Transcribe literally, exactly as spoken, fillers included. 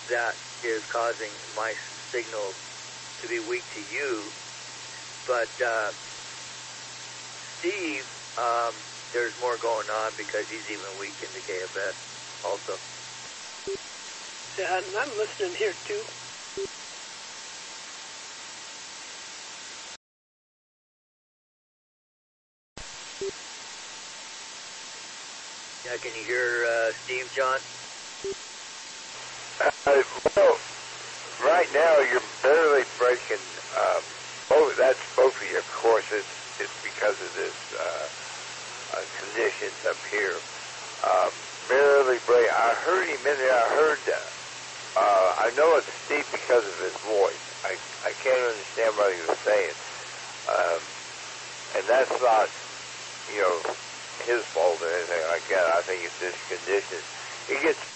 that is causing my signal to be weak to you. But uh, Steve, um, there's more going on because he's even weak into K F S also. Yeah, and I'm listening here too. Yeah, can you hear uh, Steve, John? Uh, well, right now you're barely breaking. Um, both that's both of your courses. It's because of this uh, uh, conditions up here. Um, barely break. I heard him in there. I heard. Uh, uh, I know it's Steve because of his voice. I I can't understand what he was saying. Um, and that's not, you know, his fault or anything like that. I think it's just conditions. He gets